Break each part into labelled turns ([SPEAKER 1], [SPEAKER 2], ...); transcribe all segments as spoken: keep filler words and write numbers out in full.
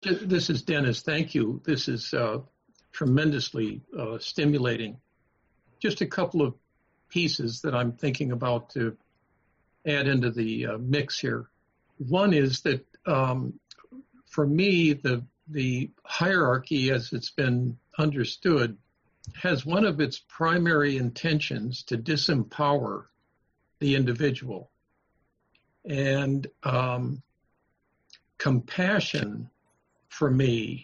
[SPEAKER 1] This is Dennis. Thank you. This is uh, tremendously uh, stimulating. Just a couple of pieces that I'm thinking about to add into the uh, mix here. One is that um, for me, the the hierarchy as it's been understood has one of its primary intentions to disempower the individual. And um, compassion, for me,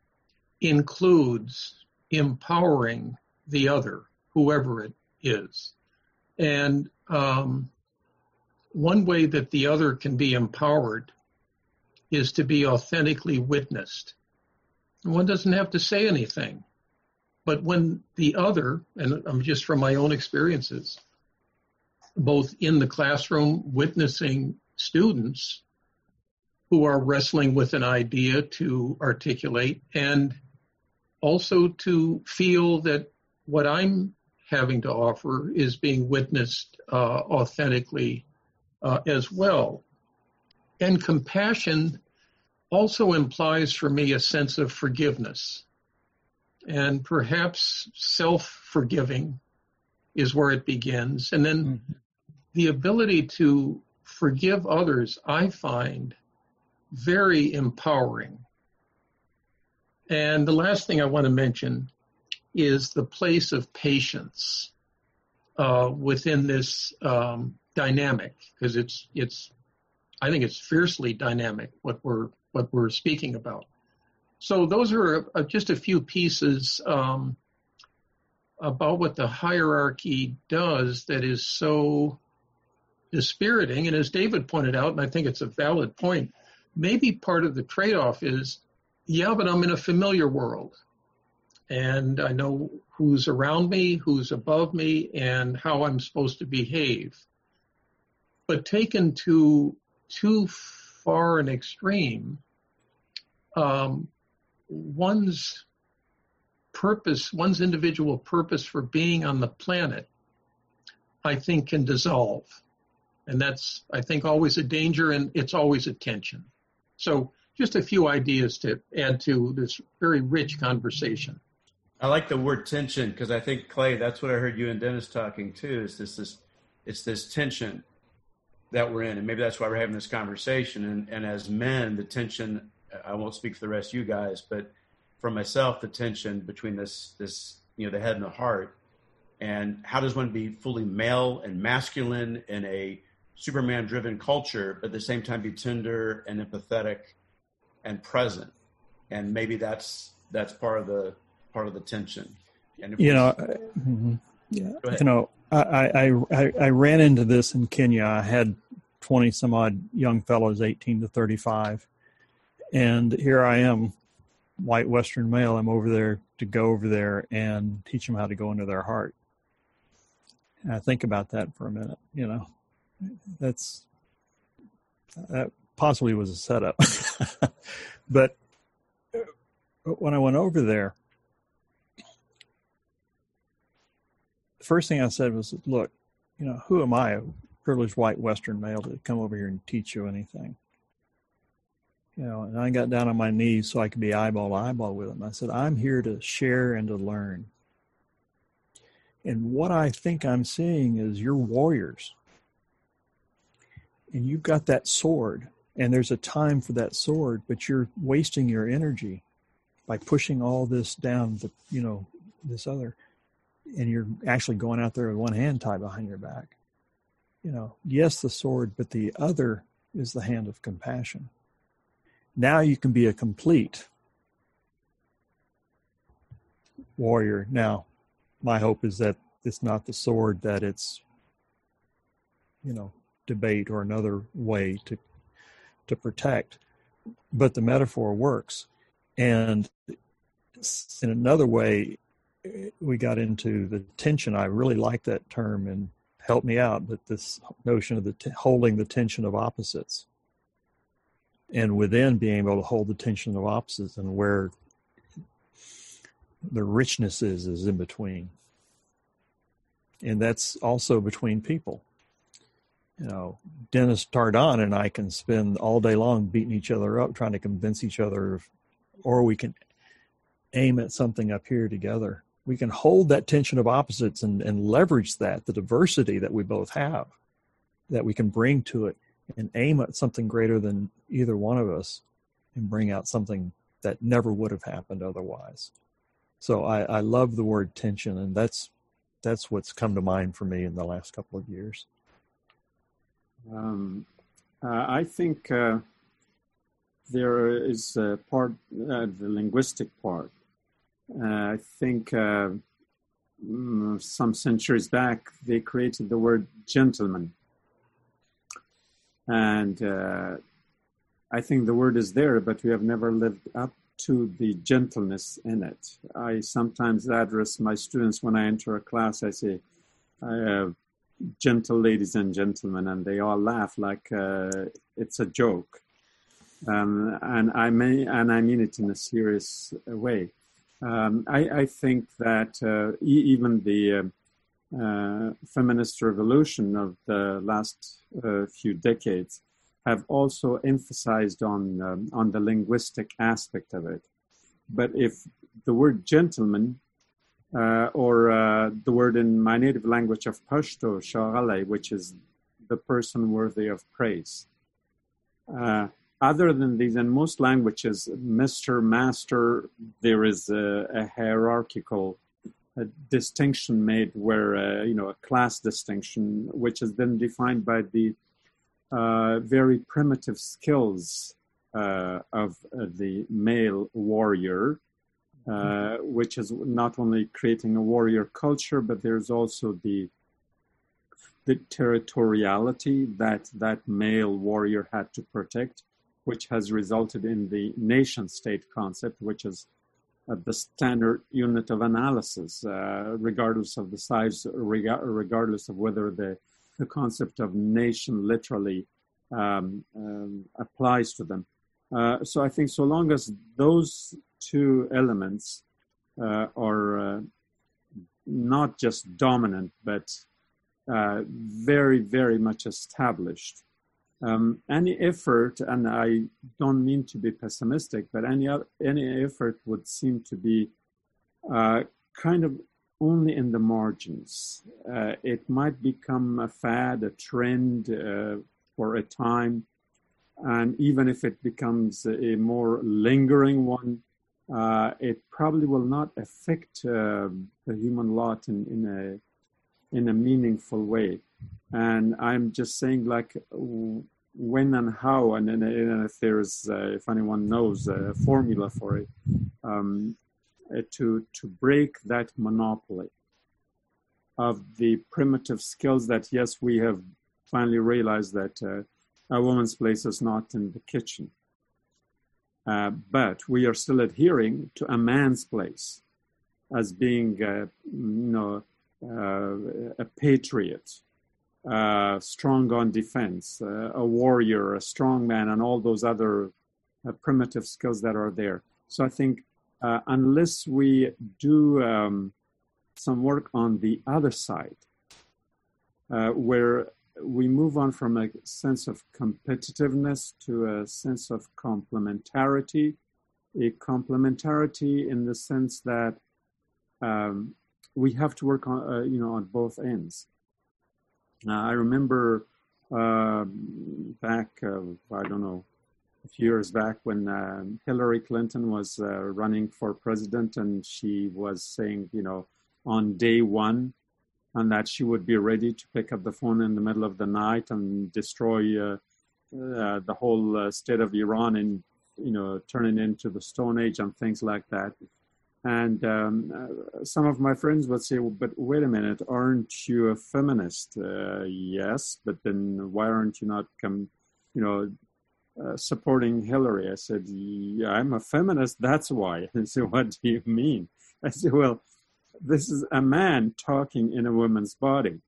[SPEAKER 1] includes empowering the other, whoever it is. And um, one way that the other can be empowered is to be authentically witnessed. One doesn't have to say anything. But when the other, and I'm just from my own experiences, both in the classroom witnessing students who are wrestling with an idea to articulate, and also to feel that what I'm having to offer is being witnessed uh, authentically uh, as well. And compassion also implies for me a sense of forgiveness. And perhaps self-forgiving is where it begins. And then mm-hmm. the ability to forgive others, I find very empowering. And the last thing I want to mention is the place of patience uh, within this um, dynamic, because it's it's I think it's fiercely dynamic what we're what we're speaking about. So those are uh, just a few pieces um, about what the hierarchy does that is so dispiriting. And as David pointed out, and I think it's a valid point, maybe part of the trade-off is, yeah, but I'm in a familiar world. And I know who's around me, who's above me, and how I'm supposed to behave. But taken to too far an extreme, um, one's purpose, one's individual purpose for being on the planet, I think can dissolve. And that's, I think, always a danger, and it's always a tension. So just a few ideas to add to this very rich conversation.
[SPEAKER 2] I like the word tension, because I think, Clay, that's what I heard you and Dennis talking too, is this, this it's this tension that we're in. And maybe that's why we're having this conversation. And, and as men, the tension, I won't speak for the rest of you guys, but for myself, the tension between this, this, you know, the head and the heart, and how does one be fully male and masculine in a Superman-driven culture, but at the same time be tender and empathetic and present? And maybe that's that's part of the part of the tension. And
[SPEAKER 3] you know, mm-hmm. yeah, you know, I, I I ran into this in Kenya. I had twenty some odd young fellows, eighteen to thirty-five, and here I am, white Western male. I'm over there to go over there and teach them how to go into their heart. And I think about that for a minute. You know. That's that possibly was a setup. But when I went over there, the first thing I said was, look, you know, who am I, a privileged white Western male, to come over here and teach you anything? You know, and I got down on my knees so I could be eyeball to eyeball with him. I said, I'm here to share and to learn. And what I think I'm seeing is you're warriors. And you've got that sword, and there's a time for that sword, but you're wasting your energy by pushing all this down, the, you know, this other, and you're actually going out there with one hand tied behind your back. You know, yes, the sword, but the other is the hand of compassion. Now you can be a complete warrior. Now, my hope is that it's not the sword, that it's, you know, debate or another way to to protect, but the metaphor works. And in another way, we got into the tension. I really like that term and helped me out, but this notion of the t- holding the tension of opposites, and within being able to hold the tension of opposites, and where the richness is is in between. And that's also between people. You know, Dennis Tardon and I can spend all day long beating each other up, trying to convince each other of or we can aim at something up here together. We can hold that tension of opposites and, and leverage that, the diversity that we both have, that we can bring to it, and aim at something greater than either one of us and bring out something that never would have happened otherwise. So I, I love the word tension, and that's that's what's come to mind for me in the last couple of years.
[SPEAKER 4] Um, uh, I think uh, there is a part, uh, the linguistic part. Uh, I think uh, mm, some centuries back, they created the word gentleman. And uh, I think the word is there, but we have never lived up to the gentleness in it. I sometimes address my students when I enter a class, I say, uh, gentle ladies and gentlemen, and they all laugh like uh, it's a joke. Um, and I may, and I mean it in a serious way. Um, I, I think that uh, e- even the uh, uh, feminist revolution of the last uh, few decades have also emphasized on um, on the linguistic aspect of it. But if the word gentleman, uh, or uh, the word in my native language of Pashto, Sha'ale, which is the person worthy of praise. Uh, other than these, in most languages, Mister Master, there is a, a hierarchical a distinction made where, uh, you know, a class distinction, which is then defined by the Uh, very primitive skills uh, of uh, the male warrior, uh, which is not only creating a warrior culture, but there's also the the territoriality that that male warrior had to protect, which has resulted in the nation-state concept, which is uh, the standard unit of analysis, uh, regardless of the size, rega- regardless of whether the the concept of nation literally um, um, applies to them. Uh, so I think so long as those two elements uh, are uh, not just dominant, but uh, very, very much established, um, any effort, and I don't mean to be pessimistic, but any any effort would seem to be uh, kind of only in the margins. Uh, it might become a fad, a trend uh, for a time. And even if it becomes a more lingering one, uh, it probably will not affect uh, the human lot in, in a in a meaningful way. And I'm just saying, like, when and how, and, and, and if there's, uh, if anyone knows a formula for it, um, Uh, to to break that monopoly of the primitive skills that, yes, we have finally realized that uh, a woman's place is not in the kitchen. Uh, but we are still adhering to a man's place as being, uh, you know, uh, a patriot, uh, strong on defense, uh, a warrior, a strong man, and all those other uh, primitive skills that are there. So I think Uh, unless we do um, some work on the other side, uh, where we move on from a sense of competitiveness to a sense of complementarity, a complementarity in the sense that um, we have to work on, uh, you know, on both ends. Uh, I remember uh, back, uh, I don't know, a few years back when uh, Hillary Clinton was uh, running for president, and she was saying, you know, on day one, and that she would be ready to pick up the phone in the middle of the night and destroy uh, uh, the whole uh, state of Iran and, you know, turn it into the Stone Age and things like that. And um, uh, some of my friends would say, well, but wait a minute, aren't you a feminist? Uh, yes, but then why aren't you not, come, you know, Uh, supporting Hillary? I said, yeah, I'm a feminist, that's why. They said, what do you mean? I said, well, this is a man talking in a woman's body.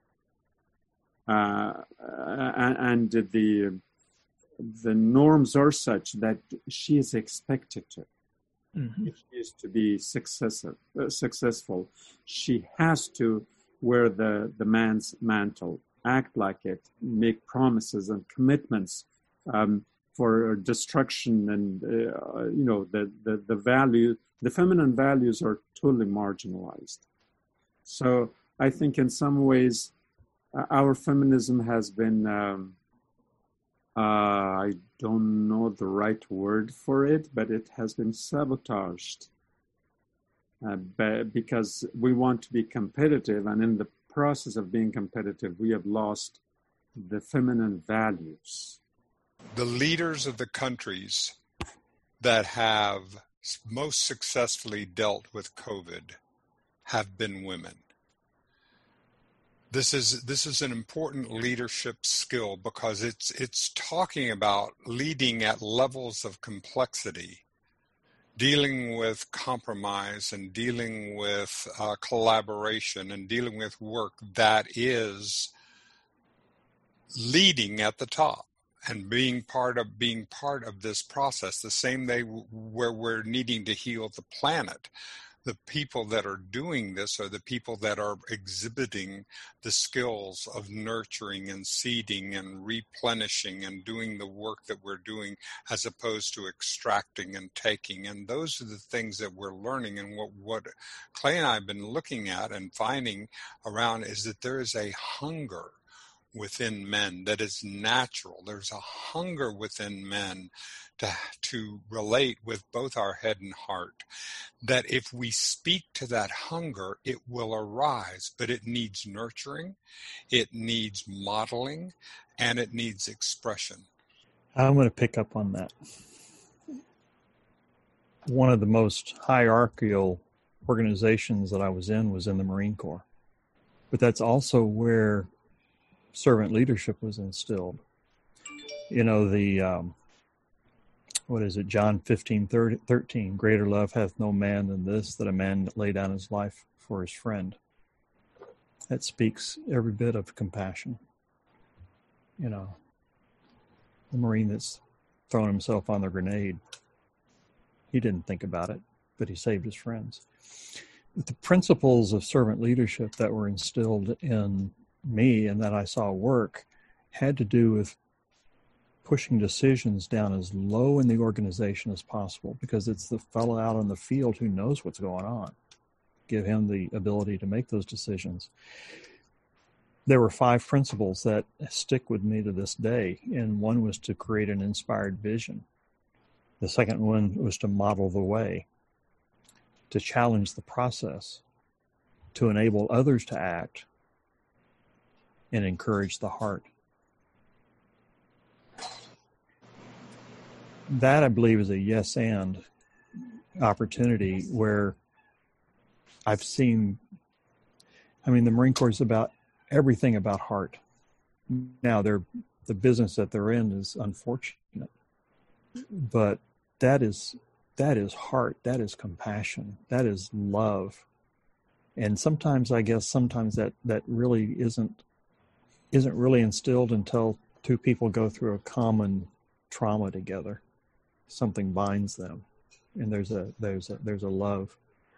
[SPEAKER 4] Uh, and, and the the norms are such that she is expected to. Mm-hmm. If she is to be successive, uh, successful, she has to wear the, the man's mantle, act like it, make promises and commitments, Um, for destruction, and uh, you know the, the the value, the feminine values are totally marginalized. So I think in some ways uh, our feminism has been um, uh, I don't know the right word for it, but it has been sabotaged uh, because we want to be competitive, and in the process of being competitive, we have lost the feminine values.
[SPEAKER 5] The leaders of the countries that have most successfully dealt with COVID have been women. This is this is an important leadership skill because it's it's talking about leading at levels of complexity, dealing with compromise and dealing with uh, collaboration and dealing with work that is leading at the top and being part of being part of this process. The same way where we're needing to heal the planet. The people that are doing this are the people that are exhibiting the skills of nurturing and seeding and replenishing and doing the work that we're doing, as opposed to extracting and taking. And those are the things that we're learning. And what, what Clay and I have been looking at and finding around is that there is a hunger within men that is natural. There's a hunger within men to, to relate with both our head and heart, that if we speak to that hunger, it will arise, but it needs nurturing, it needs modeling, and it needs expression.
[SPEAKER 3] I'm going to pick up on that. One of the most hierarchical organizations that I was in was in the Marine Corps, but that's also where servant leadership was instilled. You know, the, um, what is it, John fifteen thirteen, greater love hath no man than this, that a man lay down his life for his friend. That speaks every bit of compassion. You know, the Marine that's thrown himself on the grenade, he didn't think about it, but he saved his friends. But the principles of servant leadership that were instilled in me and that I saw work had to do with pushing decisions down as low in the organization as possible, because it's the fellow out on the field who knows what's going on. Give him the ability to make those decisions. There were five principles that stick with me to this day, and one was to create an inspired vision. The second one was to model the way, to challenge the process, to enable others to act, and encourage the heart. That, I believe, is a yes and opportunity where I've seen, I mean, the Marine Corps is about everything about heart. Now, they're, the business that they're in is unfortunate, but that is, that is heart, that is compassion, that is love. And sometimes, I guess, sometimes that, that really isn't, isn't really instilled until two people go through a common trauma together. Something binds them, and there's a there's a there's a love.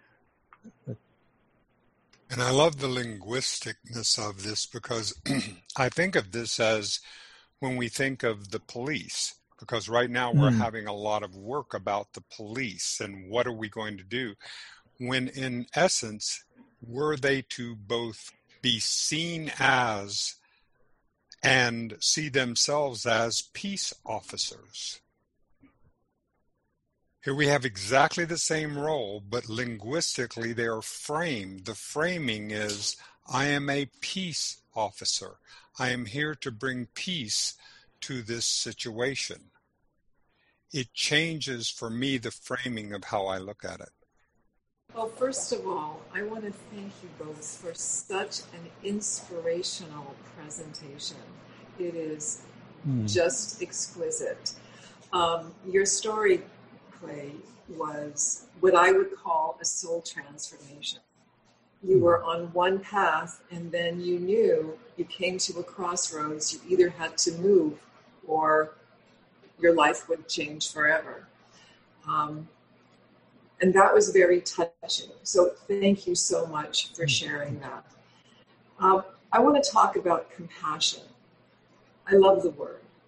[SPEAKER 5] And I love the linguisticness of this, because I think of this as when we think of the police, because right now we're mm. having a lot of work about the police and what are we going to do, when in essence, were they to both be seen as and see themselves as peace officers? Here we have exactly the same role, but linguistically they are framed. The framing is, I am a peace officer. I am here to bring peace to this situation. It changes for me the framing of how I look at it.
[SPEAKER 6] Well, first of all, I want to thank you both for such an inspirational presentation. It is mm. just exquisite. Um, your story, Clay, was what I would call a soul transformation. You were on one path, and then you knew you came to a crossroads. You either had to move or your life would change forever. Um, and that was very touching. So thank you so much for sharing that. Um, I want to talk about compassion. I love the word.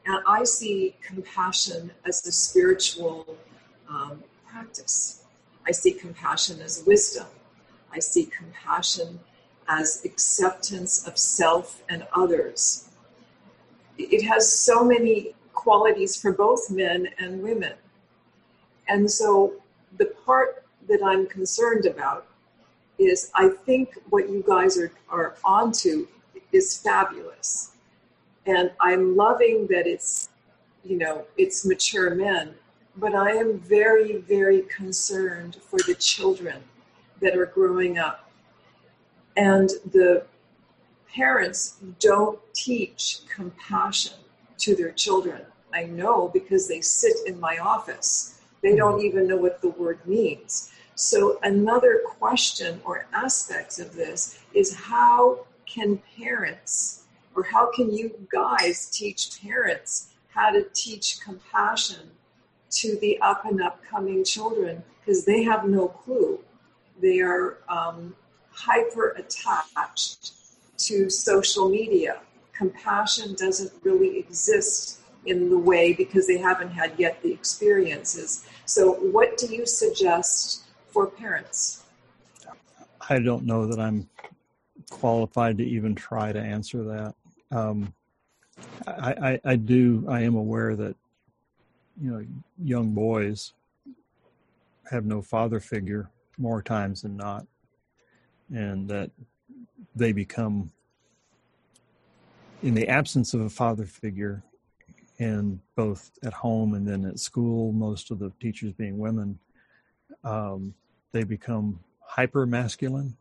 [SPEAKER 6] And I see compassion as a spiritual um, practice. I see compassion as wisdom. I see compassion as acceptance of self and others. It has so many qualities for both men and women. And so the part that I'm concerned about is I think what you guys are, are onto is fabulous. And I'm loving that it's, you know, it's mature men, but I am very, very concerned for the children that are growing up. And the parents don't teach compassion to their children. I know because they sit in my office. They don't even know what the word means. So another question or aspects of this is how can parents, or how can you guys teach parents how to teach compassion to the up and upcoming children? Because they have no clue. They are um, hyper attached to social media. Compassion doesn't really exist in the way because they haven't had yet the experiences. So what do you suggest for parents?
[SPEAKER 3] I don't know that I'm qualified to even try to answer that. Um, I, I, I do, I am aware that, you know, young boys have no father figure more times than not, and that they become, in the absence of a father figure, and both at home and then at school, most of the teachers being women, um, they become hyper masculine,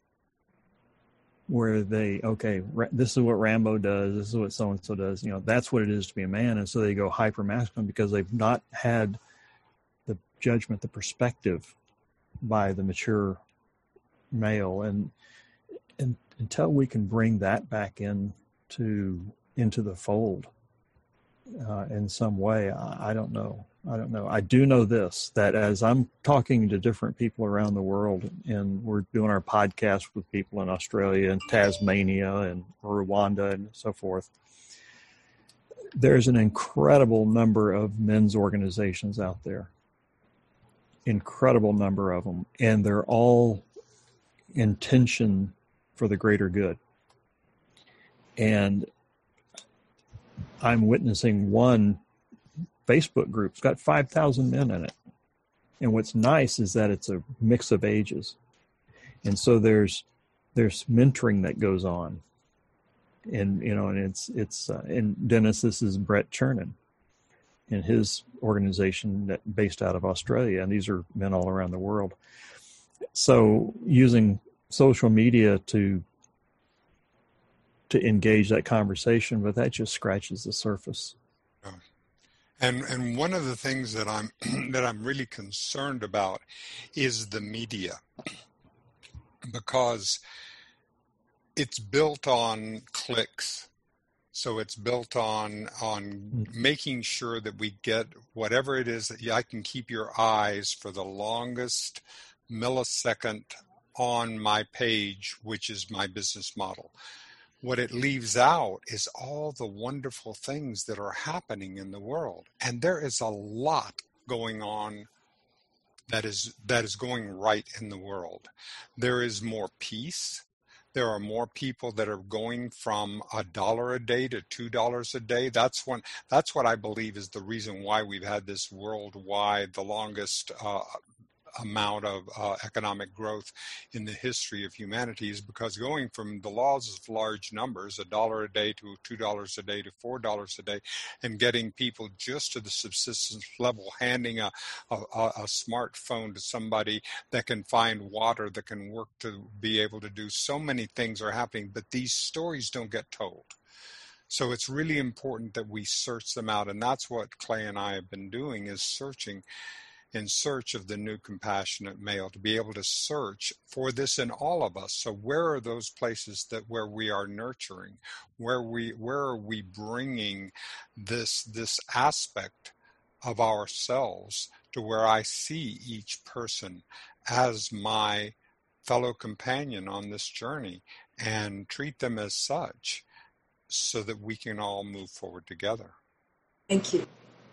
[SPEAKER 3] where they, okay, this is what Rambo does, this is what so-and-so does, you know, that's what it is to be a man. And so they go hyper masculine because they've not had the judgment, the perspective by the mature male. And, and until we can bring that back in to, into the fold uh, in some way, I, I don't know. I don't know. I do know this, that as I'm talking to different people around the world, and we're doing our podcast with people in Australia and Tasmania and Rwanda and so forth, there's an incredible number of men's organizations out there. Incredible number of them. And they're all intention for the greater good. And I'm witnessing one Facebook group. It's got five thousand men in it. And what's nice is that it's a mix of ages. And so there's there's mentoring that goes on. And, you know, and it's, it's uh, and Dennis, this is Brett Chernin and his organization that based out of Australia. And these are men all around the world. So using social media to to engage that conversation, but that just scratches the surface.
[SPEAKER 5] Yeah. And and one of the things that I'm that I'm really concerned about is the media, because it's built on clicks. So it's built on on making sure that we get whatever it is that I can keep your eyes for the longest millisecond on my page, which is my business model. What it leaves out is all the wonderful things that are happening in the world. And there is a lot going on that is that is going right in the world. There is more peace. There are more people that are going from a dollar a day to two dollars a day. That's one. That's what I believe is the reason why we've had this worldwide, the longest uh, amount of uh, economic growth in the history of humanity, is because going from the laws of large numbers, a dollar a day to two dollars a day to four dollars a day, and getting people just to the subsistence level, handing a, a, a smartphone to somebody that can find water, that can work to be able to do so many things are happening, but these stories don't get told. So it's really important that we search them out. And that's what Clay and I have been doing, is searching in search of the new compassionate male, to be able to search for this in all of us. So where are those places that where we are nurturing, where we where are we bringing this this aspect of ourselves to where I see each person as my fellow companion on this journey and treat them as such, so that we can all move forward together.
[SPEAKER 6] Thank you.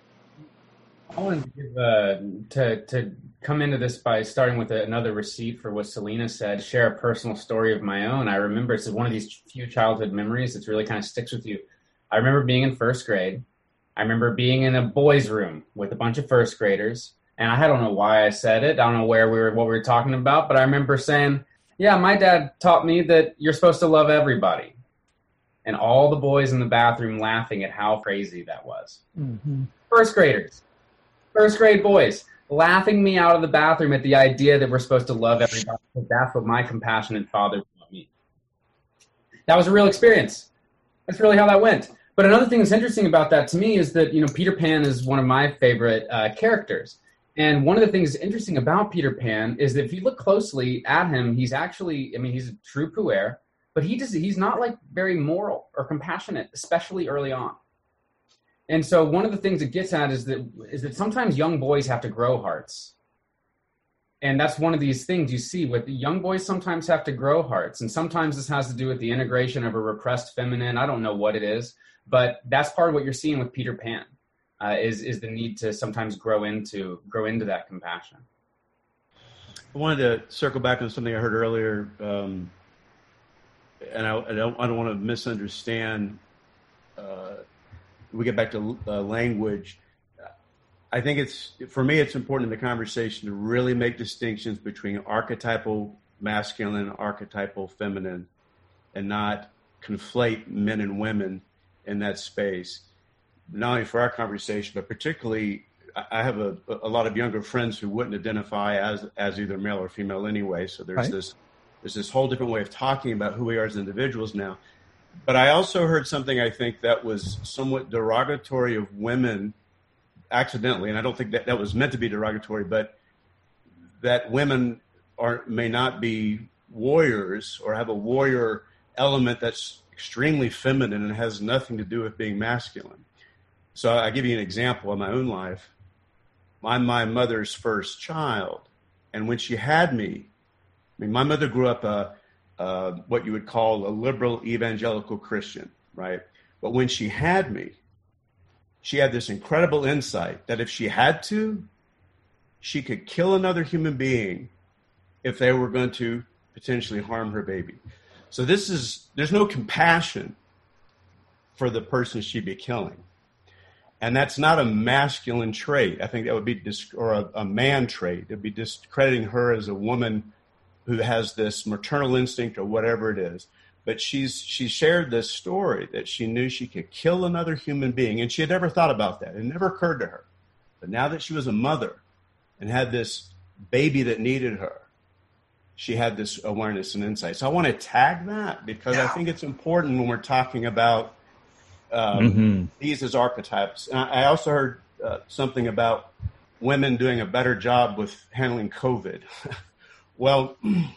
[SPEAKER 7] I wanted to give uh, to to come into this by starting with another receipt for what Selena said. Share a personal story of my own. I remember it's one of these few childhood memories that's really kind of sticks with you. I remember being in first grade. I remember being in a boys' room with a bunch of first graders, and I don't know why I said it. I don't know where we were, what we were talking about, but I remember saying, "Yeah, my dad taught me that you're supposed to love everybody." And all the boys in the bathroom laughing at how crazy that was.
[SPEAKER 3] Mm-hmm.
[SPEAKER 7] First graders. First grade boys laughing me out of the bathroom at the idea that we're supposed to love everybody, because that's what my compassionate father taught me. That was a real experience. That's really how that went. But another thing that's interesting about that to me is that, you know, Peter Pan is one of my favorite uh, characters. And one of the things interesting about Peter Pan is that if you look closely at him, he's actually, I mean, he's a true puer, but he just, he's not like very moral or compassionate, especially early on. And so one of the things it gets at is that is that sometimes young boys have to grow hearts. And that's one of these things you see with young boys sometimes have to grow hearts. And sometimes this has to do with the integration of a repressed feminine. I don't know what it is, but that's part of what you're seeing with Peter Pan, uh, is, is the need to sometimes grow into, grow into that compassion.
[SPEAKER 2] I wanted to circle back on something I heard earlier, um, and I, I don't, I don't want to misunderstand. Uh, we get back to uh, language. I think it's, for me, it's important in the conversation to really make distinctions between archetypal masculine and archetypal feminine, and not conflate men and women in that space. Not only for our conversation, but particularly, I have a, a lot of younger friends who wouldn't identify as as either male or female anyway. So there's right. this there's this whole different way of talking about who we are as individuals now. But I also heard something I think that was somewhat derogatory of women accidentally, and I don't think that that was meant to be derogatory, but that women are may not be warriors or have a warrior element that's extremely feminine and has nothing to do with being masculine. So I give you an example of my own life. I'm my mother's first child, and when she had me, I mean, my mother grew up a, a what you would call a liberal evangelical Christian, right? But when she had me, she had this incredible insight that if she had to, she could kill another human being if they were going to potentially harm her baby. So this is, there's no compassion for the person she'd be killing. And that's not a masculine trait. I think that would be, dis- or a, a man trait. It'd be discrediting her as a woman who has this maternal instinct or whatever it is. But she's she shared this story that she knew she could kill another human being, and she had never thought about that. It never occurred to her. But now that she was a mother and had this baby that needed her, she had this awareness and insight. So I want to tag that because yeah. I think it's important when we're talking about um, mm-hmm. these as archetypes. And I, I also heard uh, something about women doing a better job with handling COVID. Well,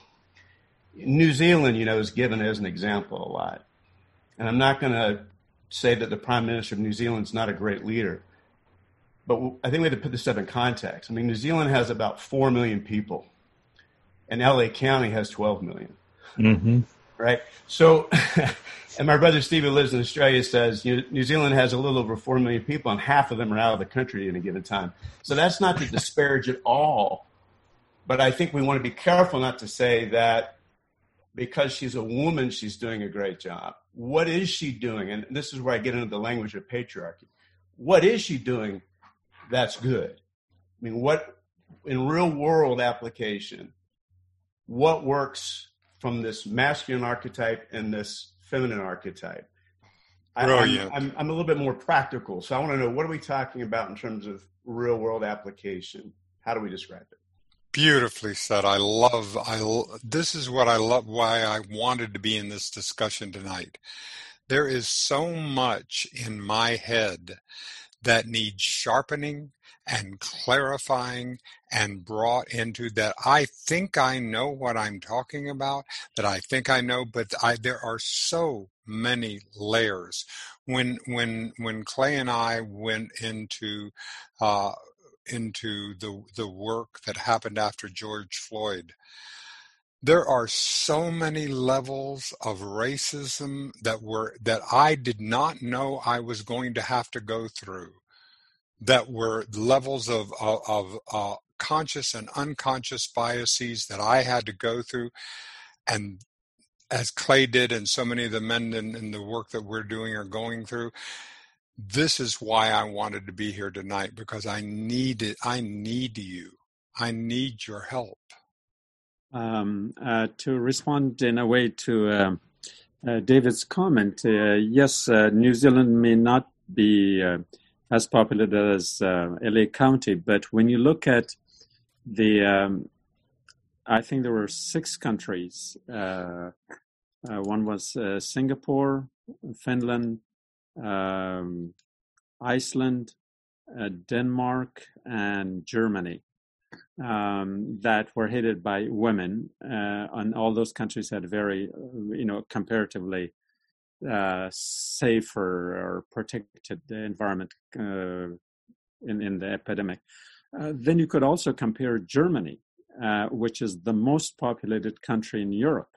[SPEAKER 2] New Zealand, you know, is given as an example a lot. And I'm not going to say that the Prime Minister of New Zealand is not a great leader. But I think we have to put this stuff in context. I mean, New Zealand has about four million people. And L A County has twelve million. Mm-hmm. Right? So, and my brother Steve, who lives in Australia, says you know, New Zealand has a little over four million people, and half of them are out of the country at any given time. So that's not to disparage at all. But I think we want to be careful not to say that because she's a woman, she's doing a great job. What is she doing? And this is where I get into the language of patriarchy. What is she doing that's good? I mean, what, in real world application, what works from this masculine archetype and this feminine archetype?
[SPEAKER 5] Brilliant.
[SPEAKER 2] I, I'm, I'm, I'm a little bit more practical. So I want to know, what are we talking about in terms of real world application? How do we describe it?
[SPEAKER 5] Beautifully said. I love, I, this is what I love, why I wanted to be in this discussion tonight. There is so much in my head that needs sharpening and clarifying and brought into that. I think I know what I'm talking about, that I think I know, but I, there are so many layers. When, when, when Clay and I went into, uh, into the the work that happened after George Floyd, there are so many levels of racism that were that I did not know I was going to have to go through that were levels of, of, of uh, conscious and unconscious biases that I had to go through. And as Clay did, and so many of the men in, in the work that we're doing are going through, this is why I wanted to be here tonight, because I need it. I need you. I need your help.
[SPEAKER 4] Um, uh, to respond in a way to uh, uh, David's comment, uh, yes, uh, New Zealand may not be uh, as populated as uh, L A County, but when you look at the, um, I think there were six countries. Uh, uh, one was uh, Singapore, Finland, um, Iceland, uh, Denmark, and Germany. Um, that were headed by women, uh, and all those countries had very, you know, comparatively uh, safer or protected environment uh, in, in the epidemic. Uh, then you could also compare Germany, uh, which is the most populated country in Europe.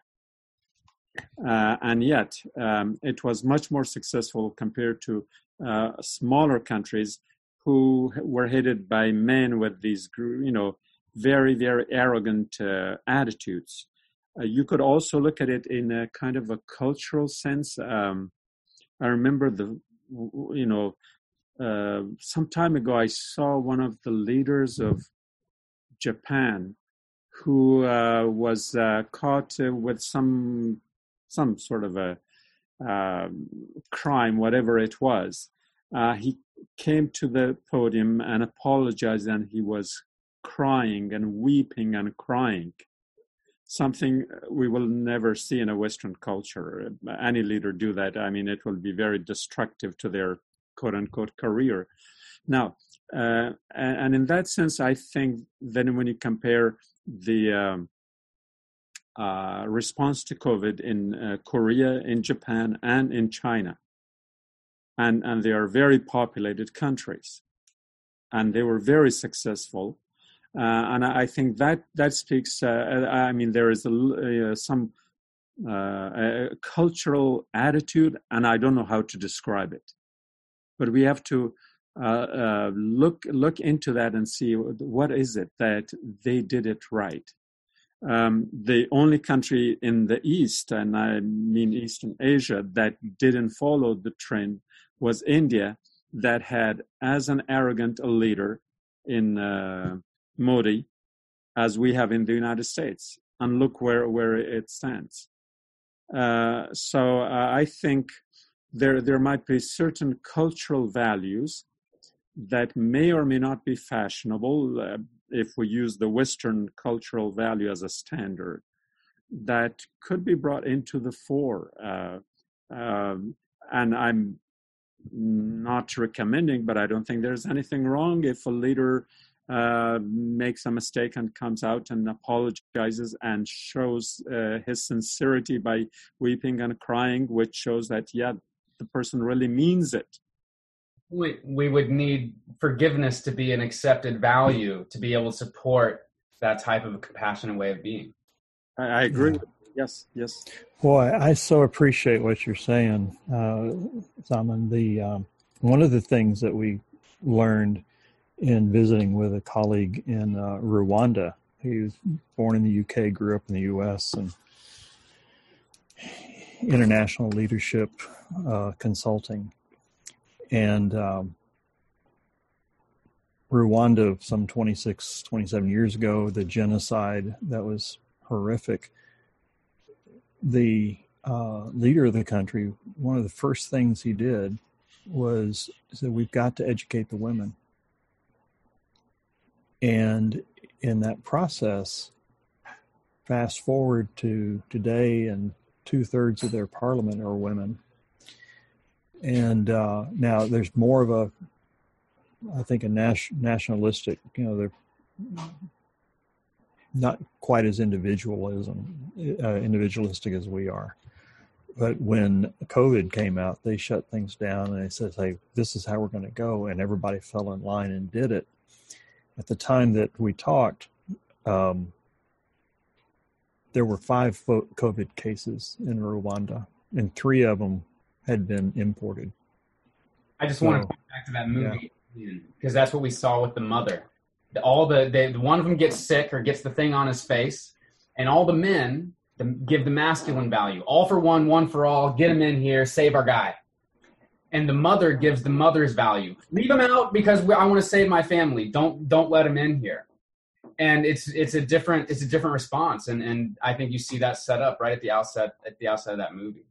[SPEAKER 4] Uh, and yet um, it was much more successful compared to uh, smaller countries who were headed by men with these, you know, very, very arrogant uh, attitudes. Uh, you could also look at it in a kind of a cultural sense. Um, I remember the, you know, uh, some time ago I saw one of the leaders of Japan who uh, was uh, caught uh, with some some sort of a uh, crime, whatever it was. Uh, he came to the podium and apologized, and he was crying and weeping and crying, something we will never see in a Western culture. Any leader do that, I mean, it will be very destructive to their quote-unquote career. Now, uh, and in that sense, I think then when you compare the um, uh, response to COVID in uh, Korea, in Japan, and in China, and, and they are very populated countries, and they were very successful. Uh, and I think that that speaks. Uh, I mean, there is a, uh, some uh, a cultural attitude, and I don't know how to describe it. But we have to uh, uh, look look into that and see what is it that they did it right. Um, the only country in the East, and I mean Eastern Asia, that didn't follow the trend was India, that had as an arrogant a leader in uh, Modi as we have in the United States, and look where, where it stands. Uh, so uh, I think there there might be certain cultural values that may or may not be fashionable, uh, if we use the Western cultural value as a standard, that could be brought into the fore. Uh, um, and I'm not recommending, but I don't think there's anything wrong if a leader Uh, makes a mistake and comes out and apologizes and shows uh, his sincerity by weeping and crying, which shows that, yeah, the person really means it.
[SPEAKER 7] We, we would need forgiveness to be an accepted value to be able to support that type of a compassionate way of being.
[SPEAKER 4] I, I agree. Yeah. Yes, yes.
[SPEAKER 3] Boy, I so appreciate what you're saying, uh, Simon. The um, one of the things that we learned in visiting with a colleague in uh, Rwanda. He was born in the U K, grew up in the U S, and international leadership uh, consulting. And um, Rwanda, some twenty-six, twenty-seven years ago, the genocide that was horrific. The uh, leader of the country, one of the first things he did was said, we've got to educate the women. And in that process, fast forward to today, and two-thirds of their parliament are women. And uh, now there's more of a, I think, a nas- nationalistic, you know, they're not quite as individualism, uh, individualistic as we are. But when COVID came out, they shut things down and they said, hey, this is how we're going to go. And everybody fell in line and did it. At the time that we talked, um, there were five COVID cases in Rwanda, and three of them had been imported.
[SPEAKER 7] I just
[SPEAKER 3] so,
[SPEAKER 7] want to point back to that movie, Because that's what we saw with the mother. All the, the one of them gets sick or gets the thing on his face, and all the men the, give the masculine value. All for one, one for all. Get him in here. Save our guy. And the mother gives the mother's value. Leave him out because we, I want to save my family. Don't don't let him in here. And it's it's a different it's a different response. And and I think you see that set up right at the outset at the outset of that movie.